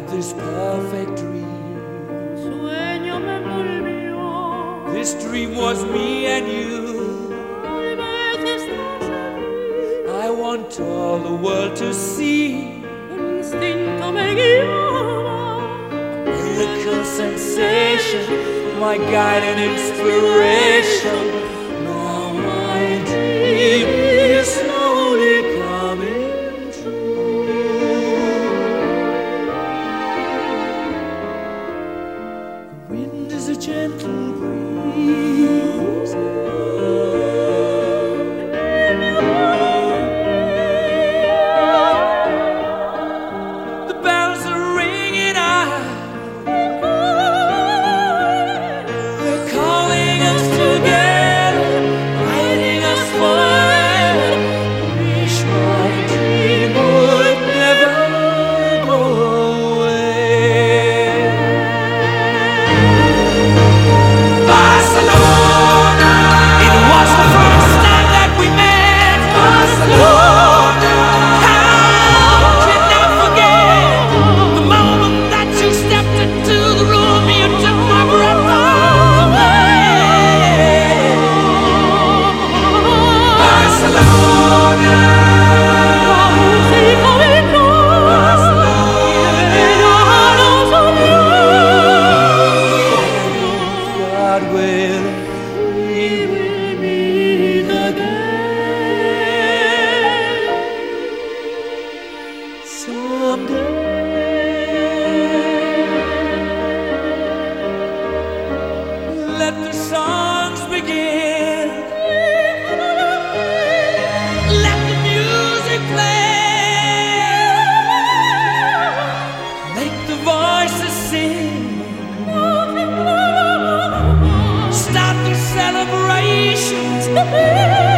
this perfect dream. Sueño me envolvió. This dream was me and you. Tal vez estás aquí. I want all the world to see. El instinto me guiaba. Miracle sensation, my guide and inspiration. Now my dream is slowly coming true. The wind is a gentle breeze. The bells are ringing out. They're calling us together, guiding us forever. Wish my dream would never go away. Barcelona, it was the first time that we met. Barcelona, how can I forget the moment that you stepped into the room? You took my breath away. Barcelona, Música de God willing, we will meet again someday. Let the songs begin. Let the music play. Make the voices sing. Start the celebrations.